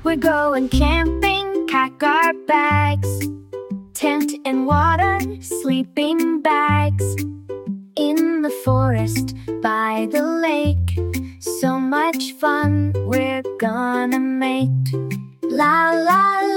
We're going camping, pack our bags, tent and water, sleeping bags. In the forest, by the lake, so much fun we're gonna make. La la